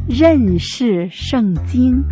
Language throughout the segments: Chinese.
认识圣经。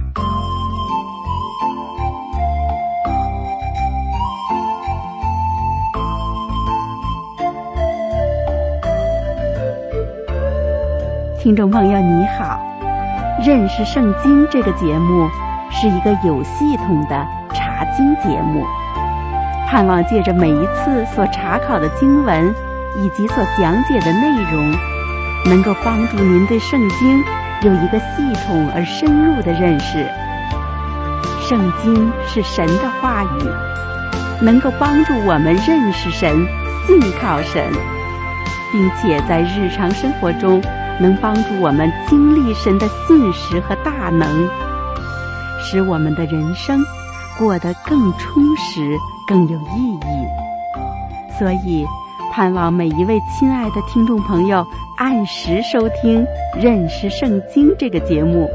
听众朋友你好，认识圣经这个节目是一个有系统的查经节目，盼望借着每一次所查考的经文以及所讲解的内容，能够帮助您对圣经有一个系统而深入的认识。圣经是神的话语，能够帮助我们认识神、信靠神，并且在日常生活中能帮助我们经历神的信实和大能，使我们的人生过得更充实、更有意义。所以盼望每一位亲爱的听众朋友按时收听《认识圣经》这个节目。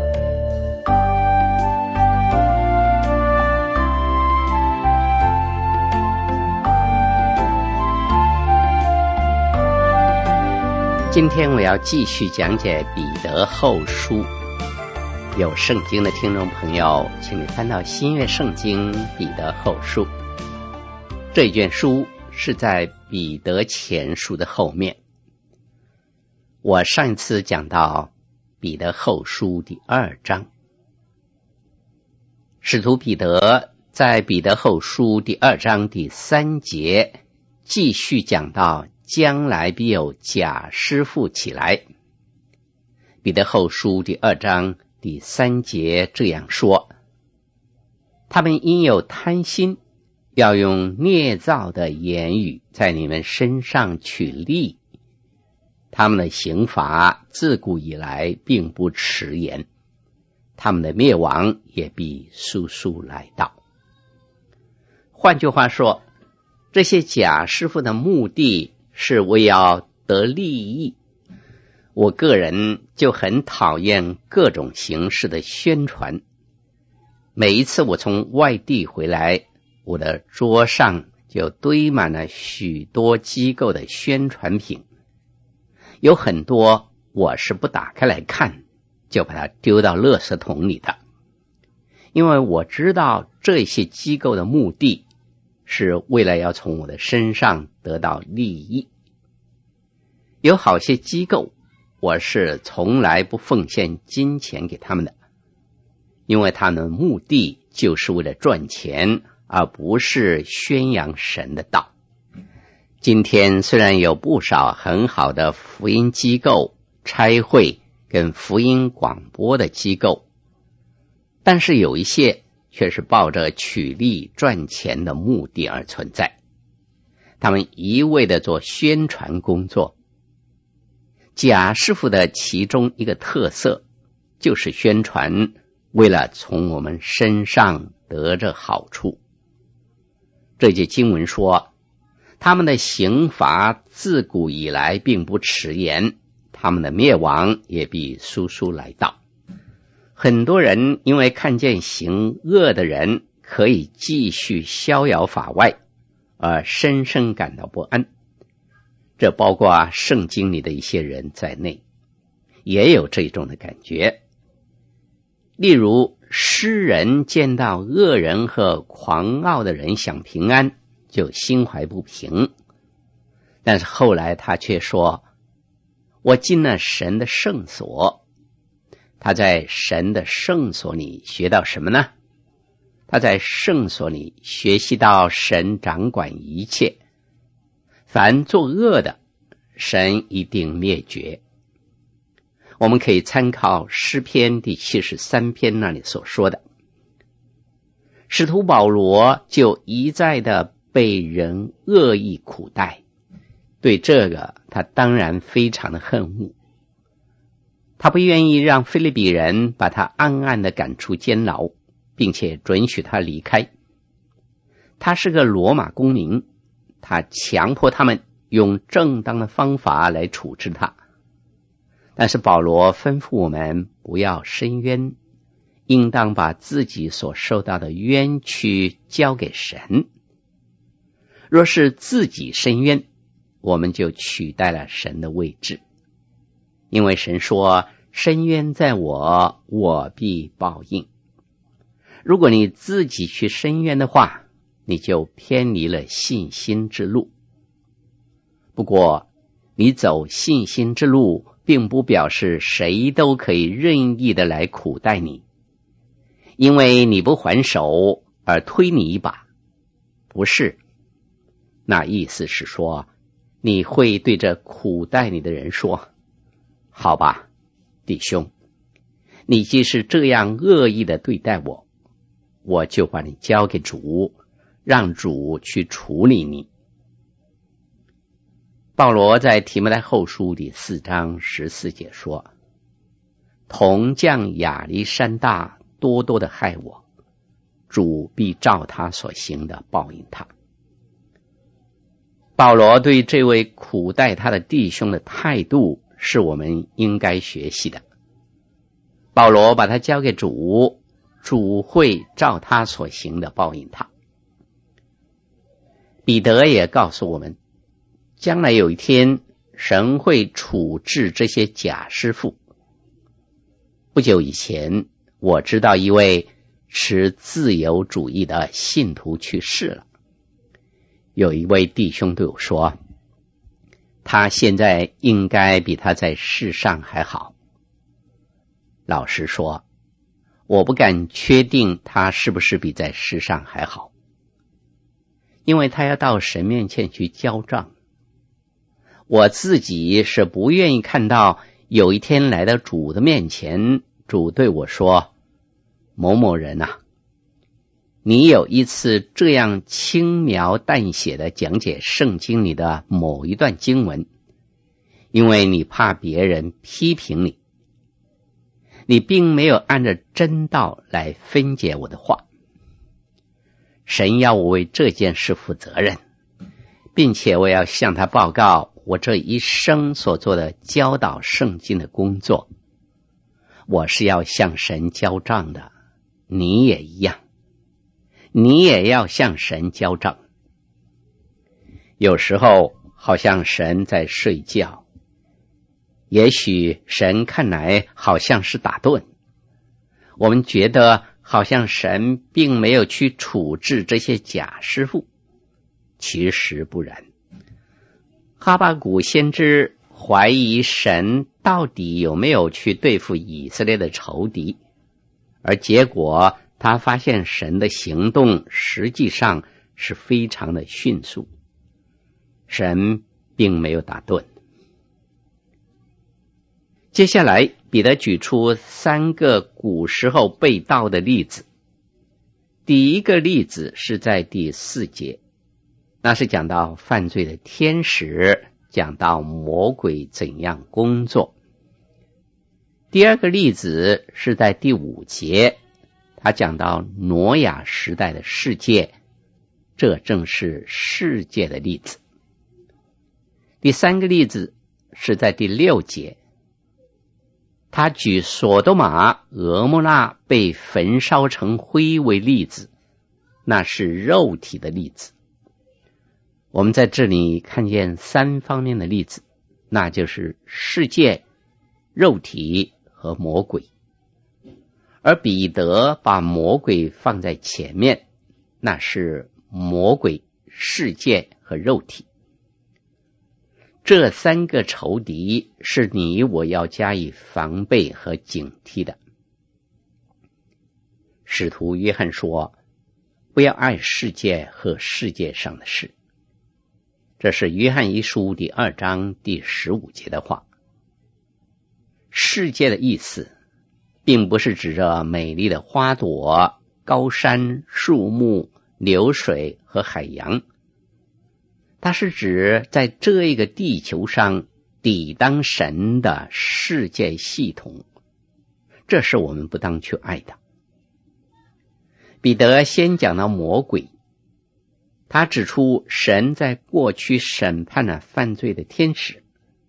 今天我要继续讲解彼得后书。有圣经的听众朋友，请你翻到新约圣经彼得后书。这卷书是在彼得前书的后面。我上一次讲到彼得后书第2章，使徒彼得在彼得后书第2章第3节继续讲到将来必有假师傅起来。彼得后书第2章第3节这样说：他们因有贪心，要用捏造的言语在你们身上取利，他们的刑罚自古以来并不迟延，他们的灭亡也必速速来到。换句话说，这些假师傅的目的是为要得利益。我个人就很讨厌各种形式的宣传。每一次我从外地回来，我的桌上就堆满了许多机构的宣传品，有很多我是不打开来看，就把它丢到垃圾桶里的。因为我知道这些机构的目的是为了要从我的身上得到利益。有好些机构我是从来不奉献金钱给他们的，因为他们的目的就是为了赚钱，而不是宣扬神的道。今天虽然有不少很好的福音机构、差会跟福音广播的机构，但是有一些却是抱着取利赚钱的目的而存在，他们一味的做宣传工作。假师傅的其中一个特色就是宣传为了从我们身上得着好处。这节经文说，他们的刑罚自古以来并不迟延，他们的灭亡也必速速来到。很多人因为看见行恶的人可以继续逍遥法外，而深深感到不安。这包括圣经里的一些人在内，也有这种的感觉。例如，诗人见到恶人和狂傲的人享平安，就心怀不平。但是后来他却说，我进了神的圣所。他在神的圣所里学到什么呢？他在圣所里学习到神掌管一切，凡作恶的，神一定灭绝。我们可以参考诗篇第73篇那里所说的。使徒保罗就一再的被人恶意苦待，对这个他当然非常的恨恶。他不愿意让腓立比人把他暗暗的赶出监牢，并且准许他离开。他是个罗马公民，他强迫他们用正当的方法来处置他。但是保罗吩咐我们不要申冤，应当把自己所受到的冤屈交给神。若是自己申冤，我们就取代了神的位置。因为神说， 深渊在我，我必报应。如果你自己去深渊的话，你就偏离了信心之路。不过你走信心之路，并不表示谁都可以任意的来苦待你，因为你不还手而推你一把，不是。那意思是说，你会对着苦待你的人说，好吧，弟兄，你既是这样恶意的对待我，我就把你交给主，让主去处理你。保罗在提摩太后书第4章14节说，铜匠亚历山大多多的害我，主必照他所行的报应他。保罗对这位苦待他的弟兄的态度是我们应该学习的。保罗把他交给主，主会照他所行的报应他。彼得也告诉我们，将来有一天神会处置这些假师傅。不久以前，我知道一位持自由主义的信徒去世了。有一位弟兄对我说，他现在应该比他在世上还好。老实说，我不敢确定他是不是比在世上还好，因为他要到神面前去交账。我自己是不愿意看到有一天来到主的面前，主对我说，某某人啊，你有一次这样轻描淡写的讲解圣经里的某一段经文，因为你怕别人批评你，你并没有按照真道来分解我的话。神要我为这件事负责任，并且我要向他报告我这一生所做的教导圣经的工作。我是要向神交账的，你也一样，你也要向神交账。有时候好像神在睡觉，也许神看来好像是打盹，我们觉得好像神并没有去处置这些假师傅，其实不然。哈巴谷先知怀疑神到底有没有去对付以色列的仇敌，而结果他发现神的行动实际上是非常的迅速，神并没有打盹。接下来彼得举出3个古时候被盗的例子。第一个例子是在第4节，那是讲到犯罪的天使，讲到魔鬼怎样工作。第二个例子是在第5节，他讲到挪亚时代的世界，这正是世界的例子。第3个例子是在第6节，他举索多玛、蛾摩拉被焚烧成灰为例子，那是肉体的例子。我们在这里看见3方面的例子，那就是世界、肉体和魔鬼。而彼得把魔鬼放在前面，那是魔鬼、世界和肉体。这3个仇敌是你我要加以防备和警惕的。使徒约翰说，不要爱世界和世界上的事。这是约翰一书第2章第15节的话。世界的意思并不是指着美丽的花朵、高山、树木、流水和海洋，它是指在这一个地球上抵挡神的世界系统，这是我们不当去爱的。彼得先讲到魔鬼，他指出神在过去审判了犯罪的天使。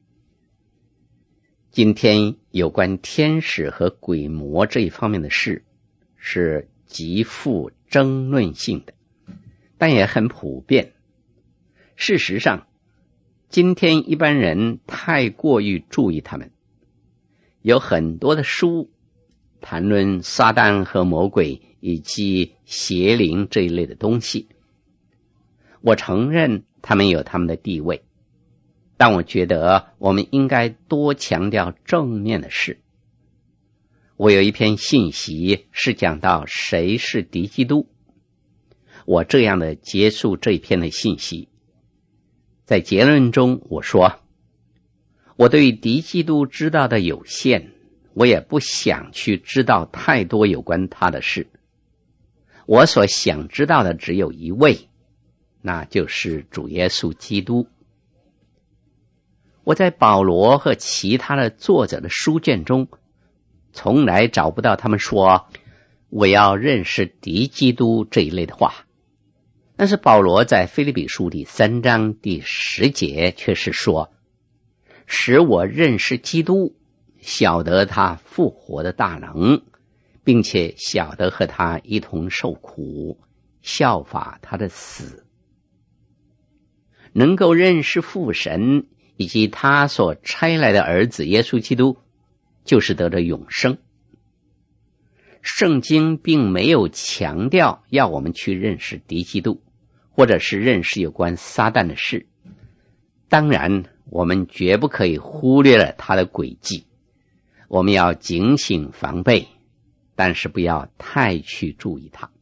今天有关天使和鬼魔这一方面的事是极富争论性的，但也很普遍。事实上，今天一般人太过于注意他们， 有很多的书谈论撒旦和魔鬼以及邪灵这一类的东西。我承认他们有他们的地位，但我觉得我们应该多强调正面的事。我有一篇信息是讲到谁是敌基督，我这样的结束这一篇的信息。在结论中我说，我对敌基督知道的有限，我也不想去知道太多有关他的事。我所想知道的只有一位，那就是主耶稣基督。我在保罗和其他的作者的书卷中从来找不到他们说我要认识敌基督这一类的话，但是保罗在腓立比书第3章第10节却是说，使我认识基督，晓得他复活的大能，并且晓得和他一同受苦，效法他的死。能够认识父神以及他所差来的儿子耶稣基督，就是得着永生。圣经并没有强调要我们去认识敌基督，或者是认识有关撒旦的事。当然，我们绝不可以忽略了他的诡计，我们要警醒防备，但是不要太去注意他。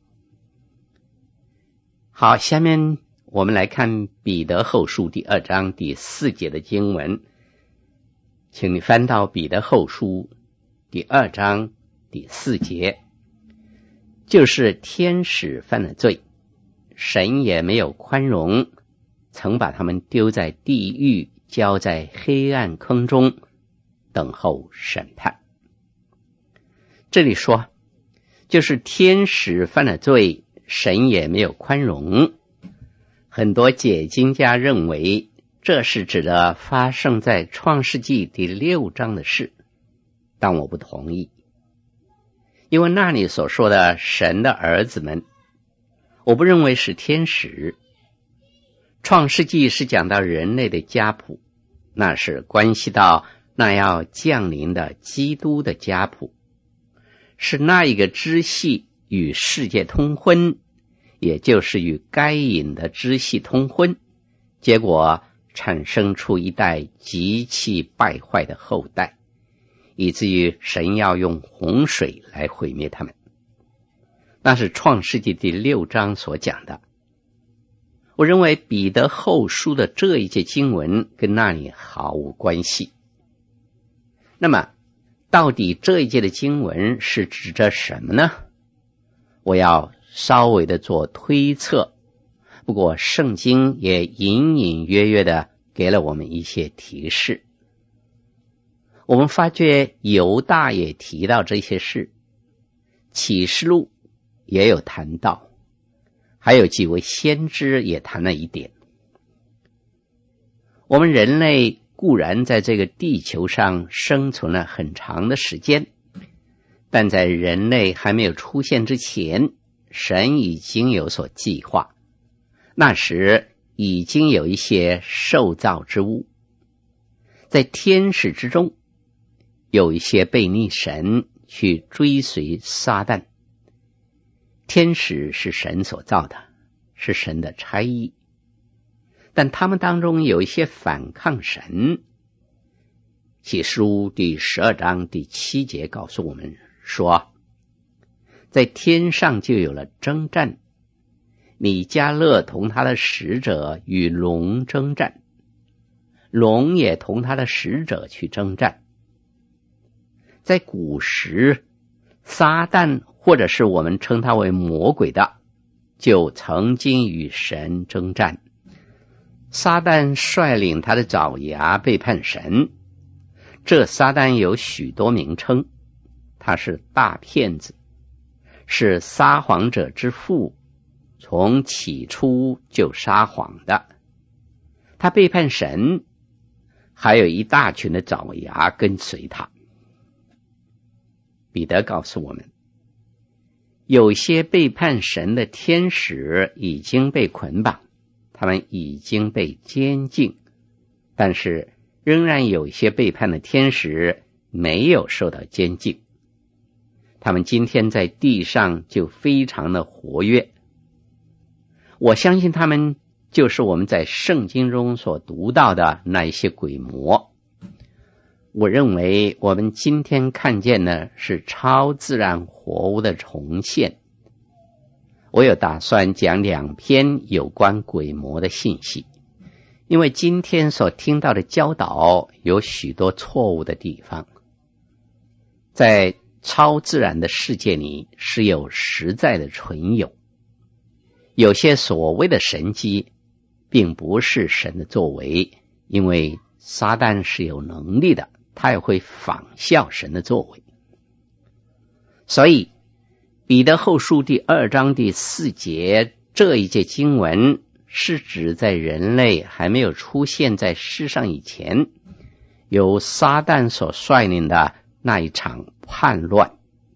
好，下面我们来看彼得后书第2章第4节的经文，请你翻到彼得后书第2章第4节，就是天使犯了罪，神也没有宽容，曾把他们丢在地狱，交在黑暗坑中，等候审判。这里说，就是天使犯了罪，神也没有宽容。很多解经家认为这是指的发生在创世纪第6章的事，但我不同意，因为那里所说的神的儿子们，我不认为是天使。创世纪是讲到人类的家谱，那是关系到那要降临的基督的家谱，是那一个支系与世界通婚，也就是与该隐的支系通婚，结果产生出一代极其败坏的后代，以至于神要用洪水来毁灭他们。那是创世纪第6章所讲的。我认为彼得后书的这一节经文跟那里毫无关系。那么到底这一节的经文是指着什么呢？我要稍微的做推测，不过圣经也隐隐约约的给了我们一些提示。我们发觉犹大也提到这些事，启示录也有谈到，还有几位先知也谈了一点。我们人类固然在这个地球上生存了很长的时间，但在人类还没有出现之前，神已经有所计划。那时已经有一些受造之物，在天使之中有一些悖逆神去追随撒旦。天使是神所造的，是神的差役，但他们当中有一些反抗神。启示录第12章第7节告诉我们说，在天上就有了征战，米迦勒同他的使者与龙征战，龙也同他的使者去征战。在古时，撒旦或者是我们称他为魔鬼的，就曾经与神征战。撒旦率领他的爪牙背叛神，这撒旦有许多名称，他是大骗子，是撒谎者之父，从起初就撒谎的。他背叛神，还有一大群的爪牙跟随他。彼得告诉我们，有些背叛神的天使已经被捆绑，他们已经被监禁，但是仍然有一些背叛的天使没有受到监禁，他们今天在地上就非常的活跃。我相信他们就是我们在圣经中所读到的那一些鬼魔。我认为我们今天看见的是超自然活物的重现。我有打算讲2篇有关鬼魔的信息，因为今天所听到的教导有许多错误的地方。在超自然的世界里是有实在的存有，有些所谓的神迹并不是神的作为，因为撒旦是有能力的，他也会仿效神的作为。所以彼得后书第2章第4节这一节经文是指在人类还没有出现在世上以前，由撒旦所率领的那一场叛乱。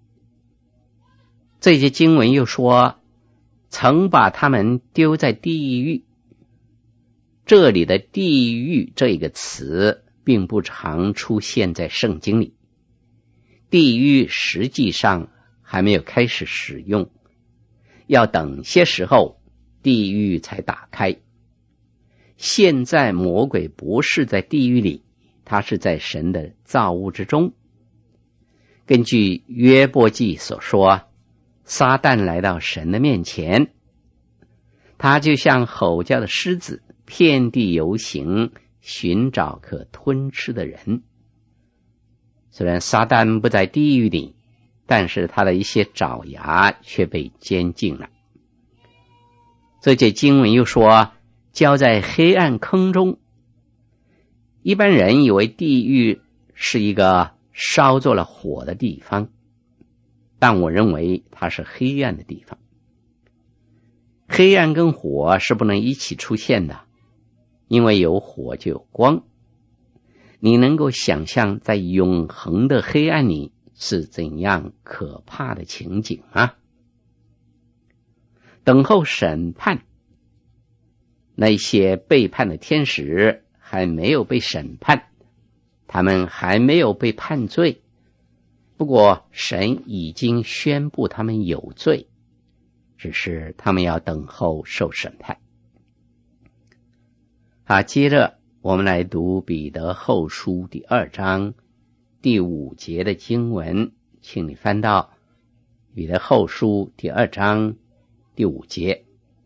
这节经文又说，曾把他们丢在地狱。这里的地狱这个词并不常出现在圣经里，地狱实际上还没有开始使用，要等些时候地狱才打开。现在魔鬼不是在地狱里，他是在神的造物之中。根据约伯记所说，撒旦来到神的面前，他就像吼叫的狮子，遍地游行，寻找可吞吃的人。虽然撒旦不在地狱里，但是他的一些爪牙却被监禁了。这节经文又说，交在黑暗坑中。一般人以为地狱是一个烧作了火的地方，但我认为它是黑暗的地方。黑暗跟火是不能一起出现的，因为有火就有光。你能够想象在永恒的黑暗里是怎样可怕的情景吗？等候审判，那些背叛的天使还没有被审判，他们还没有被判罪，不过神已经宣布他们有罪，只是他们要等候受审判。好，接着我们来读彼得后书第2章第5节的经文，请你翻到彼得后书第2章第5节。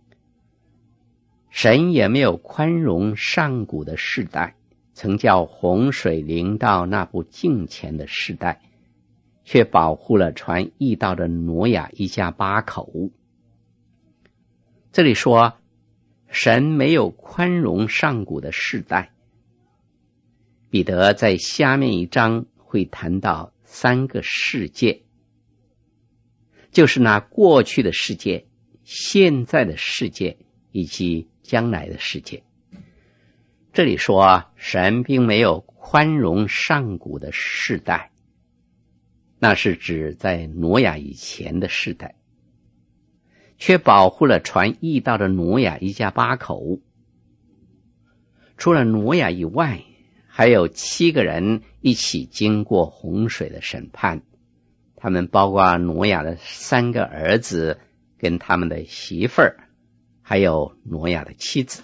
神也没有宽容上古的世代，曾叫洪水临到那不敬虔的世代，却保护了传义道的挪亚一家8口。这里说神没有宽容上古的世代，彼得在下面一章会谈到3个世界，就是那过去的世界、现在的世界以及将来的世界。这里说神并没有宽容上古的世代，那是指在挪亚以前的世代，却保护了传义道的挪亚一家8口。除了挪亚以外，还有7个人一起经过洪水的审判，他们包括挪亚的3个儿子跟他们的媳妇儿，还有挪亚的妻子。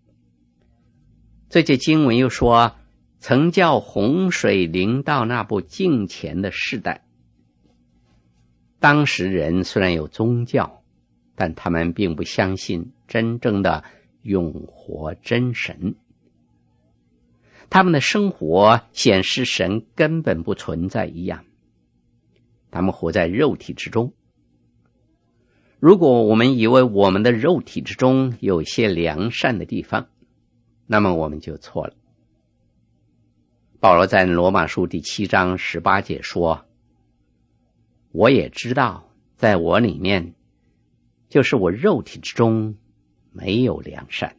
这节经文又说，曾叫洪水临到那不敬虔的世代。当时人虽然有宗教，但他们并不相信真正的永活真神。他们的生活显示神根本不存在一样，他们活在肉体之中。如果我们以为我们的肉体之中有些良善的地方，那么我们就错了。保罗在罗马书第7章18节说，我也知道在我里面，就是我肉体之中没有良善。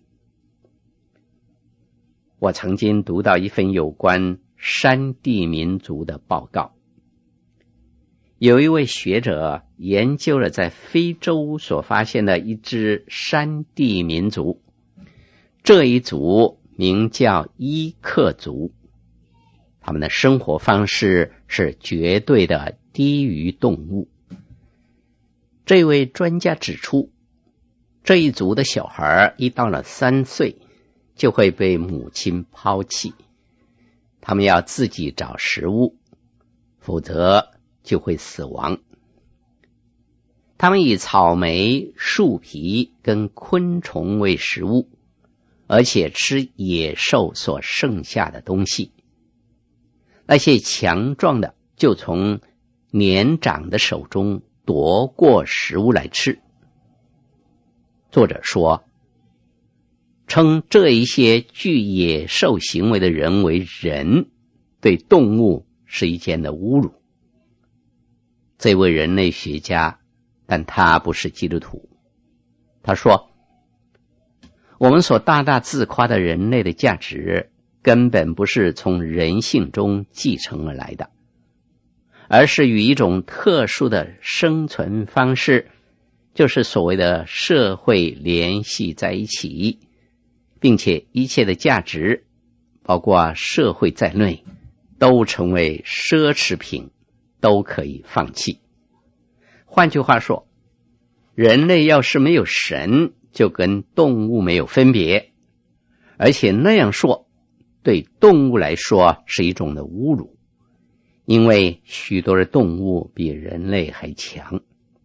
我曾经读到一份有关山地民族的报告，有一位学者研究了在非洲所发现的一支山地民族，这一族名叫伊克族。 他们的生活方式是绝对的低于动物。这位专家指出，这一族的小孩一到了3岁就会被母亲抛弃，他们要自己找食物，否则就会死亡。他们以草莓、树皮跟昆虫为食物，而且吃野兽所剩下的东西。那些强壮的就从年长的手中夺过食物来吃。作者说，称这一些具野兽行为的人为人，对动物是一件的侮辱。这位人类学家，但他不是基督徒，他说，我们所大大自夸的人类的价值根本不是从人性中继承而来的，而是与一种特殊的生存方式，就是所谓的社会联系在一起，并且一切的价值，包括社会在内，都成为奢侈品，都可以放弃。换句话说，人类要是没有神，就跟动物没有分别，而且那样说对动物来说是一种的侮辱，因为许多的动物比人类还强。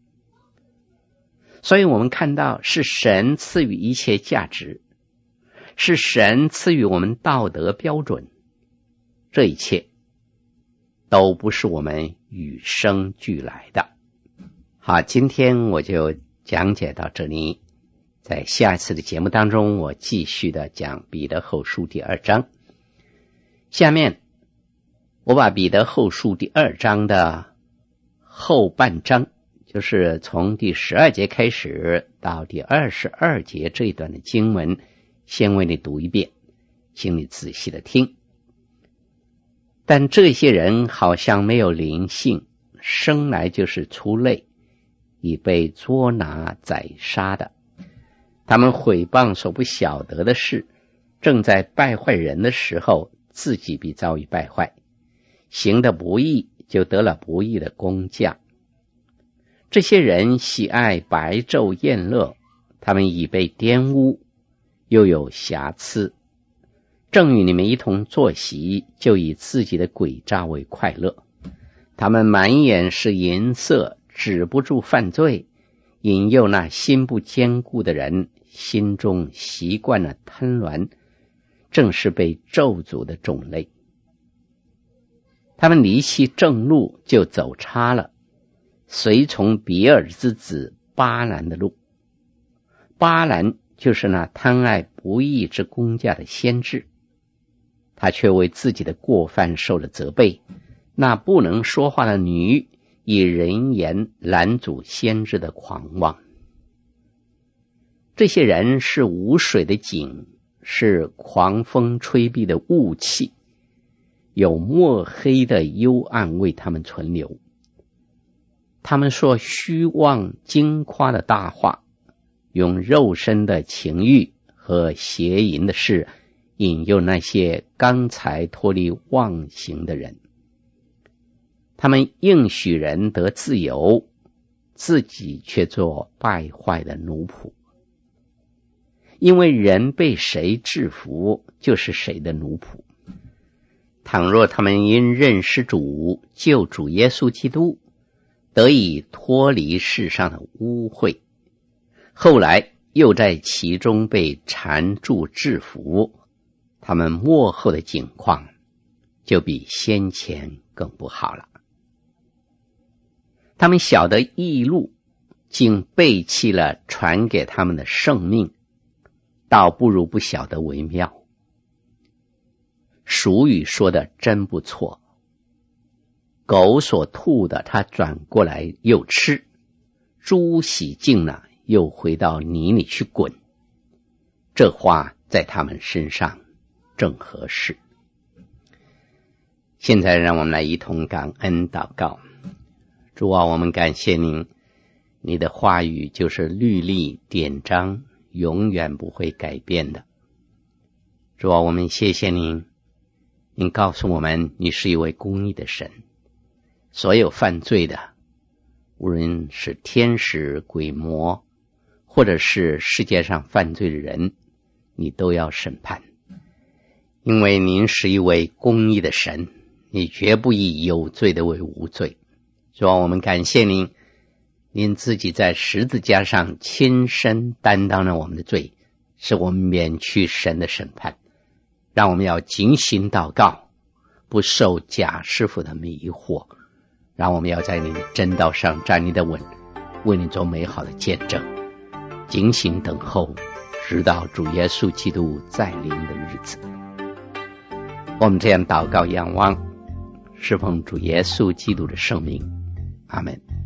所以我们看到，是神赐予一切价值，是神赐予我们道德标准，这一切都不是我们与生俱来的。好，今天我就讲解到这里，在下一次的节目当中，我继续的讲彼得后书第2章。下面我把彼得后书第2章的后半章，就是从第12节开始到第22节这一段的经文，先为你读一遍，请你仔细的听。但这些人好像没有灵性，生来就是出类，已被捉拿宰杀的。他们毁谤所不晓得的事，正在败坏人的时候，自己必遭遇败坏，行得不义，就得了不义的工价。这些人喜爱白昼宴乐，他们已被玷污，又有瑕疵。正与你们一同坐席，就以自己的诡诈为快乐。他们满眼是银色，止不住犯罪，引诱那心不坚固的人，心中习惯了贪婪，正是被咒诅的种类。他们离弃正路，就走差了，随从比尔之子巴兰的路。巴兰就是那贪爱不义之工价的先知，他却为自己的过犯受了责备。那不能说话的女，以人言拦阻先知的狂妄。这些人是无水的井，是狂风吹逼的雾气，有墨黑的幽暗为他们存留。他们说虚妄惊夸的大话，用肉身的情欲和邪淫的事引诱那些刚才脱离妄行的人。他们应许人得自由，自己却做败坏的奴仆。因为人被谁制服，就是谁的奴仆。倘若他们因认识主，救主耶稣基督，得以脱离世上的污秽，后来又在其中被缠住制服，他们末后的境况就比先前更不好了。他们晓得义路，竟背弃了传给他们的圣命，倒不如不晓得为妙。俗语说的真不错，狗所吐的它转过来又吃，猪洗净了又回到泥里去滚。这话在他们身上正合适。现在让我们来一同感恩祷告。主啊，我们感谢您，你的话语就是律例典章，永远不会改变的。主啊，我们谢谢您， 您告诉我们，你是一位公义的神，所有犯罪的，无论是天使、鬼魔，或者是世界上犯罪的人，你都要审判。因为您是一位公义的神，你绝不以有罪的为无罪。主啊，我们感谢您，您自己在十字架上亲身担当了我们的罪，使我们免去神的审判。让我们要警醒祷告，不受假师傅的迷惑，让我们要在你的真道上站立得稳，为你做美好的见证，警醒等候，直到主耶稣基督再临的日子。我们这样祷告仰望，是奉主耶稣基督的圣名，阿们。